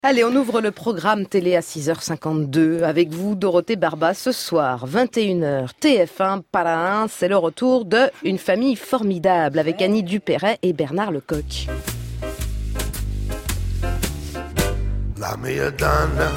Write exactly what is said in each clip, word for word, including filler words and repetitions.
Allez, on ouvre le programme télé à six heures cinquante-deux avec vous, Dorothée Barba. Ce soir, vingt et une heures, T F un, Parrain, c'est le retour de Une famille formidable avec Annie Dupéret et Bernard Lecoq. La mia donna,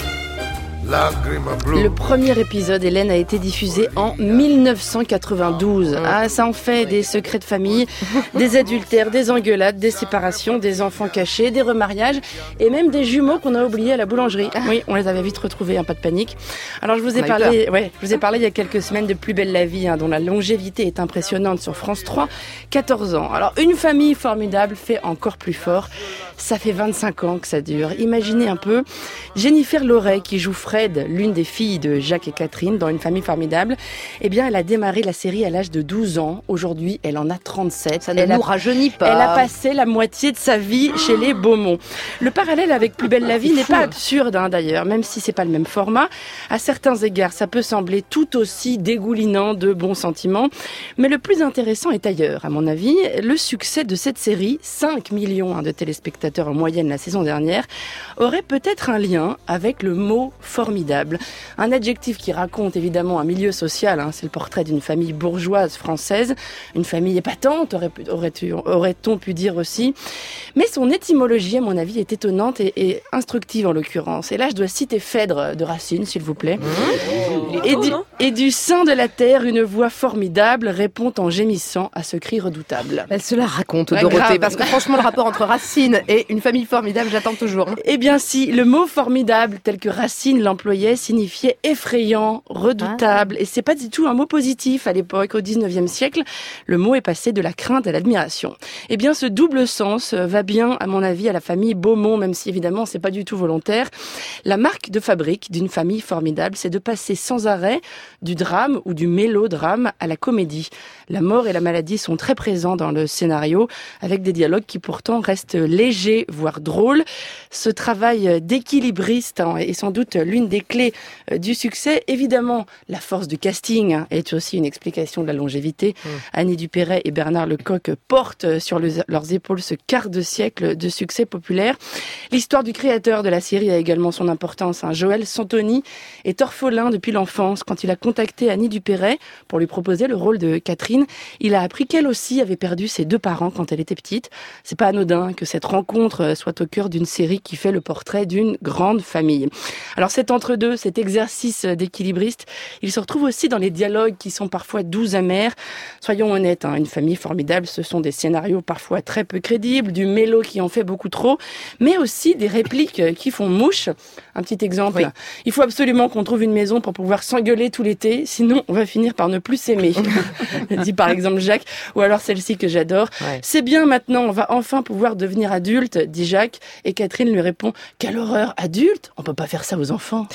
lagrima blu. Le premier épisode, Hélène, a été diffusé en mille neuf cent quatre-vingt-douze. Ah, ça en fait des secrets de famille, des adultères, des engueulades, des séparations, des enfants cachés, des remariages et même des jumeaux qu'on a oubliés à la boulangerie. Oui, on les avait vite retrouvés, hein, pas de panique. Alors je vous ai parlé, ouais, je vous ai parlé il y a quelques semaines de Plus belle la vie, hein, dont la longévité est impressionnante sur France trois, quatorze ans. Alors Une famille formidable fait encore plus fort. Ça fait vingt-cinq ans que ça dure. Imaginez un peu Jennifer Loret qui joue Fred, l'une des filles de Jacques et Catherine dans Une famille formidable. Eh bien, elle a démarré la série à l'âge de douze ans. Aujourd'hui, elle en a trente-sept. Ça ne nous rajeunit pas. Elle a passé la moitié de sa vie chez les Beaumont. Le parallèle avec Plus belle la vie n'est pas absurde, hein, d'ailleurs, même si c'est pas le même format. À certains égards, ça peut sembler tout aussi dégoulinant de bons sentiments. Mais le plus intéressant est ailleurs, à mon avis. Le succès de cette série, cinq millions hein, de téléspectateurs en moyenne la saison dernière, aurait peut-être un lien avec le mot formidable. Un adjectif qui raconte évidemment un milieu social, hein, c'est le portrait d'une famille bourgeoise française, une famille épatante, aurait, aurait, aurait-on pu dire aussi. Mais son étymologie, à mon avis, est étonnante et, et instructive en l'occurrence. Et là, je dois citer Phèdre de Racine, s'il vous plaît. Mmh. Et, du, et du sein de la terre, une voix formidable répond en gémissant à ce cri redoutable. Elle se la raconte, ouais, Dorothée, grave. Parce que franchement, le rapport entre Racine et Une famille formidable, j'attends toujours. Hein. Eh bien si, le mot formidable tel que Racine l'employait signifiait effrayant, redoutable. Ah. Et c'est pas du tout un mot positif à l'époque, au dix-neuvième siècle. Le mot est passé de la crainte à l'admiration. Eh bien ce double sens va bien, à mon avis, à la famille Beaumont, même si évidemment c'est pas du tout volontaire. La marque de fabrique d'une famille formidable, c'est de passer sans arrêt du drame ou du mélodrame à la comédie. La mort et la maladie sont très présents dans le scénario, avec des dialogues qui pourtant restent légers, voire drôles. Ce travail d'équilibriste hein, est sans doute l'une des clés euh, du succès. Évidemment, la force du casting hein, est aussi une explication de la longévité. Mmh. Annie Dupéret et Bernard Lecoq portent sur le, leurs épaules ce quart de siècle de succès populaire. L'histoire du créateur de la série a également son importance. Hein. Joël Santoni est orphelin depuis l'enfance. Quand il a contacté Annie Dupéret pour lui proposer le rôle de Catherine, il a appris qu'elle aussi avait perdu ses deux parents quand elle était petite. C'est pas anodin que cette rencontre soit au cœur d'une série qui fait le portrait d'une grande famille. Alors cet entre-deux, cet exercice d'équilibriste, il se retrouve aussi dans les dialogues qui sont parfois doux amers. Soyons honnêtes, hein, Une famille formidable, ce sont des scénarios parfois très peu crédibles, du mélo qui en fait beaucoup trop, mais aussi des répliques qui font mouche. Un petit exemple, oui. Il faut absolument qu'on trouve une maison pour pouvoir s'engueuler tout l'été, sinon on va finir par ne plus s'aimer. Dit par exemple Jacques, ou alors celle-ci que j'adore. Ouais. C'est bien maintenant, on va enfin pouvoir devenir adulte, dit Jacques, et Catherine lui répond, quelle horreur, adulte? On peut pas faire ça aux enfants.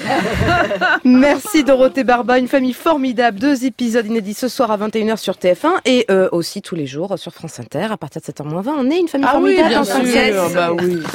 Merci Dorothée Barba, Une famille formidable, deux épisodes inédits ce soir à vingt et une heures sur T F un et euh, aussi tous les jours sur France Inter à partir de sept heures moins vingt. On est Une famille ah formidable. Oui, bien sûr, bah oui.